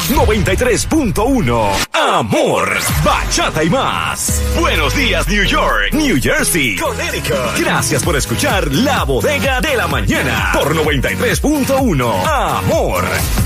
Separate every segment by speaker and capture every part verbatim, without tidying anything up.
Speaker 1: noventa y tres punto uno. Amor, bachata y más. Buenos días, New York, New Jersey, Connecticut. Gracias por escuchar La Bodega de la Mañana por noventa y tres punto uno. Amor,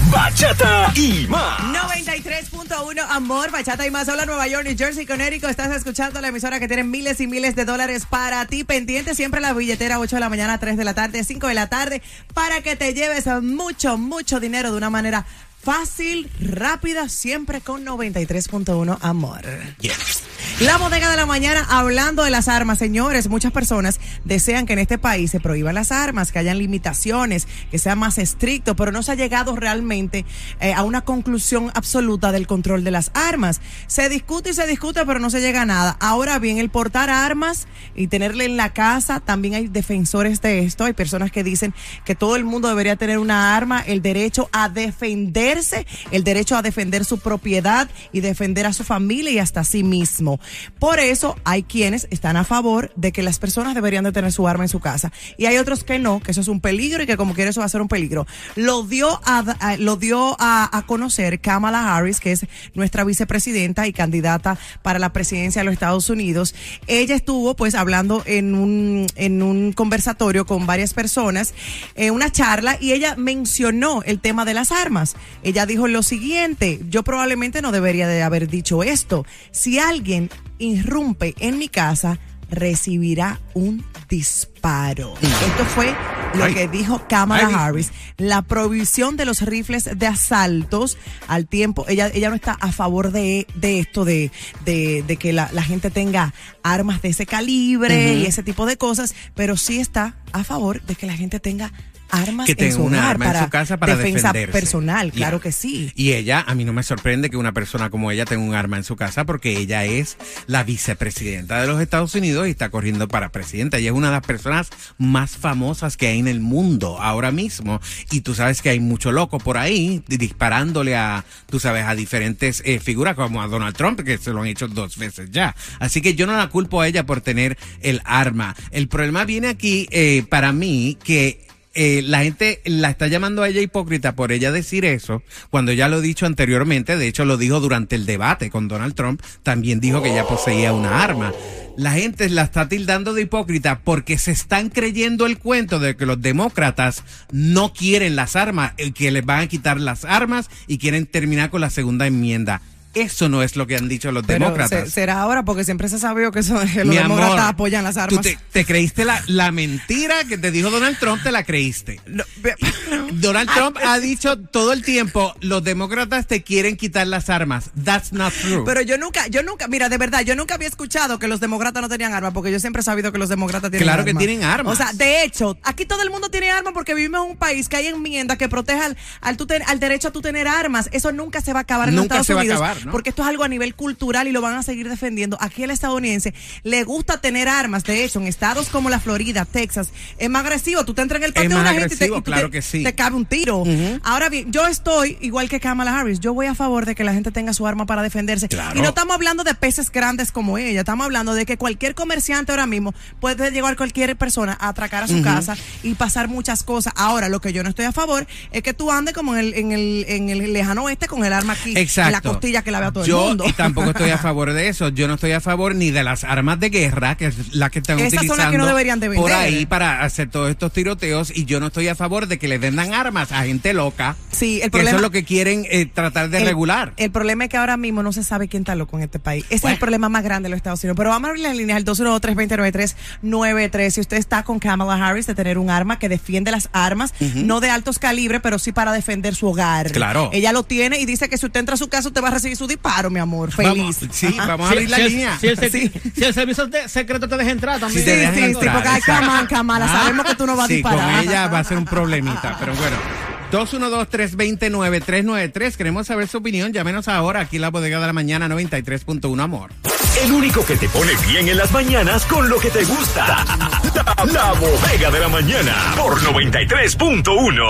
Speaker 1: bachata y más.
Speaker 2: noventa y tres punto uno, Amor, bachata y más. Hola, Nueva York, New Jersey, Connecticut. Estás escuchando la emisora que tiene miles y miles de dólares para ti. Pendiente siempre la billetera, ocho de la mañana, tres de la tarde, cinco de la tarde, para que te lleves mucho, mucho dinero de una manera fácil, rápida, siempre con noventa y tres punto uno, Amor.
Speaker 1: Yes.
Speaker 2: La Bodega de la Mañana, hablando de las armas. Señores, muchas personas desean que en este país se prohíban las armas, que hayan limitaciones, que sea más estricto, pero no se ha llegado realmente eh, a una conclusión absoluta del control de las armas. Se discute y se discute, pero no se llega a nada. Ahora bien, el portar armas y tenerle en la casa, también hay defensores de esto. Hay personas que dicen que todo el mundo debería tener una arma, el derecho a defenderse, el derecho a defender su propiedad y defender a su familia y hasta a sí mismo. Por eso hay quienes están a favor de que las personas deberían de tener su arma en su casa y hay otros que no, que eso es un peligro y que como quiera eso va a ser un peligro. Lo dio a, a lo dio a, a conocer Kamala Harris, que es nuestra vicepresidenta y candidata para la presidencia de los Estados Unidos. Ella estuvo pues hablando en un en un conversatorio con varias personas, en una charla, y ella mencionó el tema de las armas. Ella dijo lo siguiente: yo probablemente no debería de haber dicho esto. Si alguien irrumpe en mi casa, recibirá un disparo. Esto fue lo Ay. que dijo Kamala Ay. Harris. La prohibición de los rifles de asaltos al tiempo. Ella ella no está a favor de, de esto, de, de, de que la, la gente tenga armas de ese calibre uh-huh. y ese tipo de cosas, pero sí está a favor de que la gente tenga armas
Speaker 3: que tenga
Speaker 2: en su
Speaker 3: una
Speaker 2: hogar
Speaker 3: arma
Speaker 2: para
Speaker 3: en su casa para
Speaker 2: defensa
Speaker 3: defenderse.
Speaker 2: personal, claro
Speaker 3: yeah.
Speaker 2: que sí.
Speaker 3: Y ella, a mí no me sorprende que una persona como ella tenga un arma en su casa, porque ella es la vicepresidenta de los Estados Unidos y está corriendo para presidenta. Ella es una de las personas más famosas que hay en el mundo ahora mismo. Y tú sabes que hay mucho loco por ahí disparándole a, tú sabes, a diferentes eh, figuras como a Donald Trump, que se lo han hecho dos veces ya. Así que yo no la culpo a ella por tener el arma. El problema viene aquí, eh, para mí, que Eh, la gente la está llamando a ella hipócrita por ella decir eso, cuando ya lo he dicho anteriormente. De hecho lo dijo durante el debate con Donald Trump, también dijo que ella poseía una arma. La gente la está tildando de hipócrita porque se están creyendo el cuento de que los demócratas no quieren las armas, que les van a quitar las armas y quieren terminar con la segunda enmienda. Eso no es lo que han dicho los
Speaker 2: Pero
Speaker 3: demócratas.
Speaker 2: Se, será ahora porque siempre se sabió que, eso, que los
Speaker 3: Mi
Speaker 2: demócratas
Speaker 3: amor,
Speaker 2: apoyan las armas.
Speaker 3: Tú te, te creíste la, la mentira que te dijo Donald Trump, te la creíste.
Speaker 2: No,
Speaker 3: Donald Trump ha dicho todo el tiempo, los demócratas te quieren quitar las armas. That's not true.
Speaker 2: Pero yo nunca, yo nunca, mira, de verdad, yo nunca había escuchado que los demócratas no tenían armas, porque yo siempre he sabido que los demócratas tienen
Speaker 3: claro
Speaker 2: armas.
Speaker 3: Claro que tienen armas.
Speaker 2: O sea, de hecho, aquí todo el mundo tiene armas porque vivimos en un país que hay enmiendas que protejan al, tu ten, al derecho a tú tener armas. Eso nunca se va a acabar en
Speaker 3: nunca
Speaker 2: los Estados
Speaker 3: se
Speaker 2: Unidos.
Speaker 3: Va a acabar, ¿no?
Speaker 2: Porque esto es algo a nivel cultural y lo van a seguir defendiendo. Aquí el estadounidense le gusta tener armas. De hecho, en estados como la Florida, Texas, es más agresivo. Tú te entras en el patio de una gente y, te, y
Speaker 3: claro
Speaker 2: te,
Speaker 3: que sí.
Speaker 2: te cabe un tiro. Uh-huh. Ahora bien, yo estoy igual que Kamala Harris. Yo voy a favor de que la gente tenga su arma para defenderse.
Speaker 3: Claro.
Speaker 2: Y no estamos hablando de peces grandes como ella. Estamos hablando de que cualquier comerciante ahora mismo puede llegar cualquier persona a atracar a su uh-huh. casa y pasar muchas cosas. Ahora, lo que yo no estoy a favor es que tú andes como en el, en el, en el lejano oeste con el arma aquí
Speaker 3: Exacto.
Speaker 2: en la costilla que la vea todo
Speaker 3: yo,
Speaker 2: el mundo.
Speaker 3: Y tampoco estoy a favor de eso. Yo no estoy a favor ni de las armas de guerra, que es la que están
Speaker 2: Esas
Speaker 3: utilizando
Speaker 2: son las que no deberían de vender.
Speaker 3: Por ahí para hacer todos estos tiroteos, y yo no estoy a favor de que le vendan armas a gente loca.
Speaker 2: Sí, el
Speaker 3: que
Speaker 2: problema,
Speaker 3: eso es lo que quieren eh, tratar de
Speaker 2: el,
Speaker 3: regular.
Speaker 2: El problema es que ahora mismo no se sabe quién está loco en este país. Ese
Speaker 3: bueno.
Speaker 2: es el problema más grande de los Estados Unidos. Pero vamos a abrir las líneas al dos uno dos, tres dos cero, nueve tres nueve tres. Si usted está con Kamala Harris de tener un arma que defiende las armas, uh-huh. no de altos calibres, pero sí para defender su hogar.
Speaker 3: Claro.
Speaker 2: Ella lo tiene y dice que si usted entra a su casa usted va a recibir su disparo, mi amor. Feliz.
Speaker 3: Vamos, sí, Ajá. vamos a abrir
Speaker 4: si,
Speaker 3: la
Speaker 4: si
Speaker 3: línea.
Speaker 4: El, si, el, sí. si el servicio de secreto te deja entrar también.
Speaker 2: Sí, sí, sí, sí, porque hay Kamala, Kamala,
Speaker 3: Ah,
Speaker 2: sabemos que tú no vas
Speaker 3: sí,
Speaker 2: a disparar.
Speaker 3: con ella va a ser un problemita, pero bueno. dos uno dos, tres dos cero, nueve tres nueve tres. Queremos saber su opinión. Llámenos ahora aquí en la Bodega de la Mañana noventa y tres punto uno, Amor.
Speaker 1: El único que te pone bien en las mañanas con lo que te gusta. La, la Bodega de la Mañana por noventa y tres punto uno.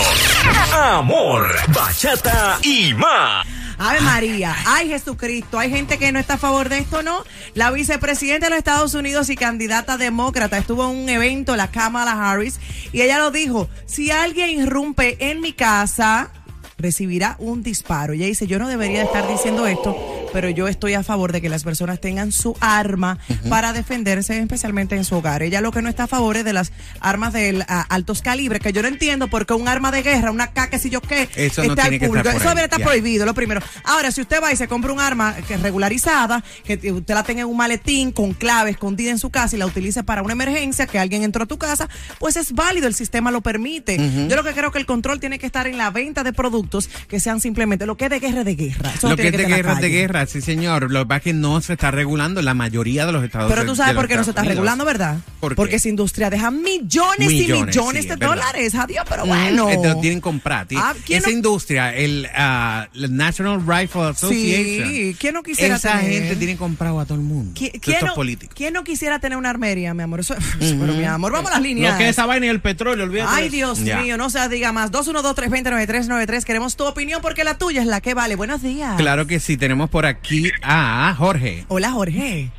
Speaker 1: Amor, bachata y más.
Speaker 2: Ave María, ay Jesucristo, hay gente que no está a favor de esto, ¿no? La vicepresidenta de los Estados Unidos y candidata demócrata estuvo en un evento, la Kamala Harris, y ella lo dijo: si alguien irrumpe en mi casa, recibirá un disparo. Ella dice, yo no debería estar diciendo esto, pero yo estoy a favor de que las personas tengan su arma uh-huh. para defenderse, especialmente en su hogar. Ella lo que no está a favor es de las armas de altos calibres, que yo no entiendo porque un arma de guerra, una K, que si yo qué,
Speaker 3: eso
Speaker 2: está
Speaker 3: no tiene
Speaker 2: al público.
Speaker 3: Que estar por
Speaker 2: eso debería estar
Speaker 3: yeah.
Speaker 2: prohibido, lo primero. Ahora, si usted va y se compra un arma que es regularizada, que usted la tenga en un maletín con clave escondida en su casa y la utilice para una emergencia, que alguien entró a tu casa, pues es válido, el sistema lo permite. Uh-huh. Yo lo que creo que el control tiene que estar en la venta de productos que sean simplemente lo que es de guerra de guerra. Eso
Speaker 3: lo que es de guerra
Speaker 2: de
Speaker 3: de guerra, sí señor. Lo que pasa es que no se está regulando en la mayoría de los estados.
Speaker 2: Pero tú sabes por qué no se está
Speaker 3: Unidos.
Speaker 2: regulando, ¿verdad?
Speaker 3: ¿Por
Speaker 2: Porque esa industria deja millones,
Speaker 3: millones
Speaker 2: y millones
Speaker 3: sí,
Speaker 2: de
Speaker 3: verdad.
Speaker 2: dólares. Adiós, pero bueno.
Speaker 3: Mm, entonces tienen que comprar.
Speaker 2: Ah,
Speaker 3: esa
Speaker 2: no?
Speaker 3: industria, el uh, National Rifle Association.
Speaker 2: Sí, ¿quién no quisiera
Speaker 3: esa
Speaker 2: tener?
Speaker 3: gente tiene comprado a todo el mundo.
Speaker 2: ¿Qui-
Speaker 3: ¿Quién
Speaker 2: no,
Speaker 3: políticos.
Speaker 2: ¿Quién no quisiera tener una armería, mi amor? Eso, uh-huh. Pero mi amor, vamos a las líneas.
Speaker 4: Lo que es esa vaina y el petróleo, olvídate.
Speaker 2: Ay, Dios
Speaker 3: ya.
Speaker 2: mío, no se diga más. dos uno dos, tres dos cero, nueve tres nueve tres. Queremos tu opinión porque la tuya es la que vale. Buenos días.
Speaker 3: Claro que sí, tenemos por aquí a Jorge.
Speaker 2: Hola, Jorge.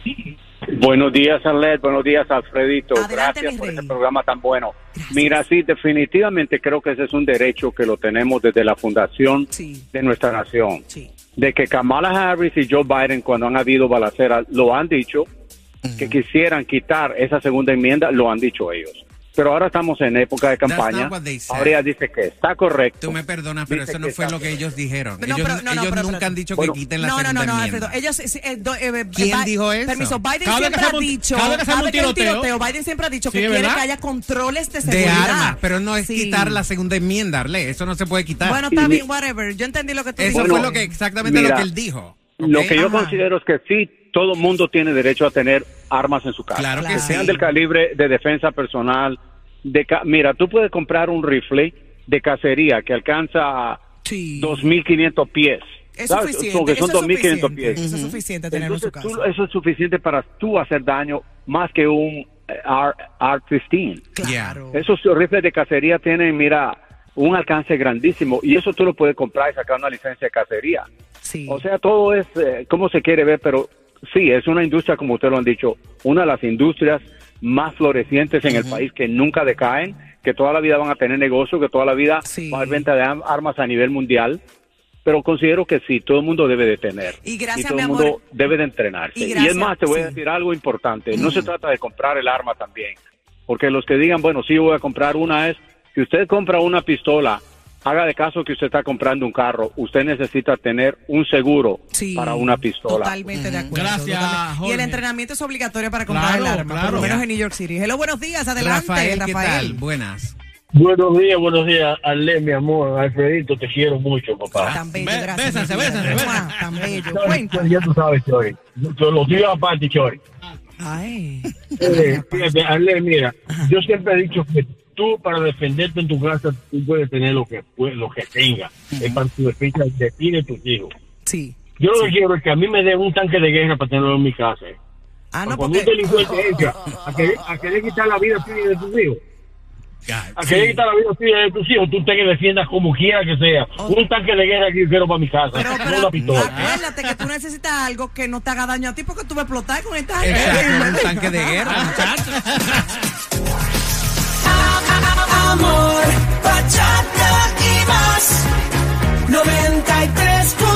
Speaker 5: Buenos días, Arlet. Buenos días, Alfredito.
Speaker 2: Adelante,
Speaker 5: Gracias
Speaker 2: mi
Speaker 5: por
Speaker 2: rey.
Speaker 5: este programa tan bueno.
Speaker 2: Gracias.
Speaker 5: Mira, sí, definitivamente creo que ese es un derecho que lo tenemos desde la fundación
Speaker 2: Sí.
Speaker 5: de nuestra nación.
Speaker 2: Sí.
Speaker 5: De que Kamala Harris y Joe Biden, cuando han habido balaceras, lo han dicho, uh-huh. que quisieran quitar esa segunda enmienda, lo han dicho ellos. Pero ahora estamos en época de campaña. Ahora ella dice que está correcto.
Speaker 3: Tú me perdonas, pero
Speaker 5: Dice
Speaker 3: eso no
Speaker 5: que
Speaker 3: fue
Speaker 5: está
Speaker 3: lo que ellos dijeron.
Speaker 2: No,
Speaker 3: ellos
Speaker 2: pero- no, no,
Speaker 3: ellos
Speaker 2: pero-
Speaker 3: nunca
Speaker 2: pero-
Speaker 3: han dicho
Speaker 5: bueno,
Speaker 3: que quiten la
Speaker 2: No, no,
Speaker 3: segunda
Speaker 2: no, no,
Speaker 3: enmienda.
Speaker 2: Alfredo. Ellos, eh, do- eh,
Speaker 3: ¿Quién
Speaker 2: Bi-
Speaker 3: dijo eso?
Speaker 2: Permiso, Biden
Speaker 4: Cada vez
Speaker 2: siempre
Speaker 4: que
Speaker 2: ha
Speaker 4: hacemos un-
Speaker 2: dicho,
Speaker 4: cada vez que hacemos un
Speaker 2: que hay un
Speaker 4: tiroteo,
Speaker 2: tiroteo, Biden siempre ha dicho
Speaker 4: sí,
Speaker 2: que quiere
Speaker 4: ¿verdad?
Speaker 2: que haya controles de
Speaker 3: De
Speaker 2: seguridad.
Speaker 3: armas, pero no es
Speaker 2: Sí.
Speaker 3: quitar la segunda enmienda, Arle. Eso no se puede quitar.
Speaker 2: Bueno, está
Speaker 5: Y-
Speaker 2: bien, whatever. Yo entendí lo que tú
Speaker 3: eso
Speaker 2: dijiste.
Speaker 3: fue
Speaker 5: Bueno,
Speaker 3: lo que exactamente
Speaker 5: mira,
Speaker 3: lo que él dijo.
Speaker 5: Lo
Speaker 3: ¿ok?
Speaker 5: que yo
Speaker 2: Ajá.
Speaker 5: considero es que sí, todo mundo tiene derecho a tener armas en su casa.
Speaker 3: Claro que
Speaker 2: Claro.
Speaker 3: sí.
Speaker 5: Sean del calibre de defensa personal. De ca- Mira, tú puedes comprar un rifle de cacería que alcanza
Speaker 2: Sí.
Speaker 5: dos mil quinientos pies.
Speaker 2: Es
Speaker 5: ¿sabes?
Speaker 2: suficiente.
Speaker 5: Porque
Speaker 2: Eso
Speaker 5: son
Speaker 2: es
Speaker 5: dos mil quinientos
Speaker 2: suficiente.
Speaker 5: pies.
Speaker 2: Eso es suficiente tenerlo en su
Speaker 5: Entonces,
Speaker 2: casa.
Speaker 5: tú- eso es suficiente para tú hacer daño más que un eh, R quince.
Speaker 2: Claro.
Speaker 5: Esos rifles de cacería tienen, mira, un alcance grandísimo y eso tú lo puedes comprar y sacar una licencia de cacería.
Speaker 2: Sí.
Speaker 5: O sea, todo es eh, como se quiere ver, pero sí, es una industria, como ustedes lo han dicho, una de las industrias más florecientes en uh-huh. el país, que nunca decaen, que toda la vida van a tener negocio, que toda la vida
Speaker 2: Sí.
Speaker 5: va a haber venta de am- armas a nivel mundial. Pero considero que sí, todo el mundo debe de tener.
Speaker 2: Y gracias,
Speaker 5: todo
Speaker 2: mi
Speaker 5: el
Speaker 2: amor.
Speaker 5: mundo debe de entrenarse.
Speaker 2: Y
Speaker 5: Y,
Speaker 2: gracias,
Speaker 5: es más, te voy a
Speaker 2: sí.
Speaker 5: decir algo importante. No se trata de comprar el arma también. Porque los que digan, bueno, sí, voy a comprar una, es, si usted compra una pistola, haga de caso que usted está comprando un carro, usted necesita tener un seguro
Speaker 2: Sí,
Speaker 5: para una pistola.
Speaker 2: Totalmente de acuerdo.
Speaker 4: Gracias,
Speaker 2: totalmente. Y
Speaker 4: Jorge.
Speaker 2: el entrenamiento es obligatorio para comprar
Speaker 4: Claro,
Speaker 2: el arma, por lo
Speaker 4: claro.
Speaker 2: menos en New York City. Hello, buenos días, adelante,
Speaker 3: Rafael,
Speaker 2: Rafael.
Speaker 3: ¿qué tal? Buenas.
Speaker 6: Buenos días, buenos días, Arlene, mi amor, Alfredito, te quiero mucho, papá.
Speaker 2: Tan bello,
Speaker 4: Be-
Speaker 2: gracias.
Speaker 4: bésense,
Speaker 2: mi vida.
Speaker 4: bésense, bésense.
Speaker 2: Mua, Tan bello.
Speaker 6: Chori,
Speaker 2: Cuenta.
Speaker 6: ya tú sabes, Chori. Yo lo digo aparte, Chori.
Speaker 2: Ay.
Speaker 6: Eh, fíjate, Arlene, mira, yo siempre he dicho que tú, para defenderte en tu casa, tú puedes tener lo que pu- lo que tengas. Es para tu defensa de ti y de tus hijos.
Speaker 2: Sí.
Speaker 6: Yo lo que quiero es que a mí me den un tanque de guerra para tenerlo en mi casa. eh.
Speaker 2: Ah, no,
Speaker 6: Cuando
Speaker 2: porque...
Speaker 6: un delincuente entra a querer, a querer quitar la vida tuya y de tus hijos, a querer quitar la vida tuya y de tus hijos, tú te que defiendas como quiera que sea.
Speaker 2: Oh.
Speaker 6: Un tanque de guerra que yo quiero para mi casa,
Speaker 2: Pero,
Speaker 6: no
Speaker 2: pero
Speaker 6: una pistola.
Speaker 2: acuérdate que tú necesitas algo que no te haga daño a ti porque tú vas a explotar con esta
Speaker 3: Exacto, un tanque de guerra, muchachos.
Speaker 7: Amor, bachata y más. noventa y tres punto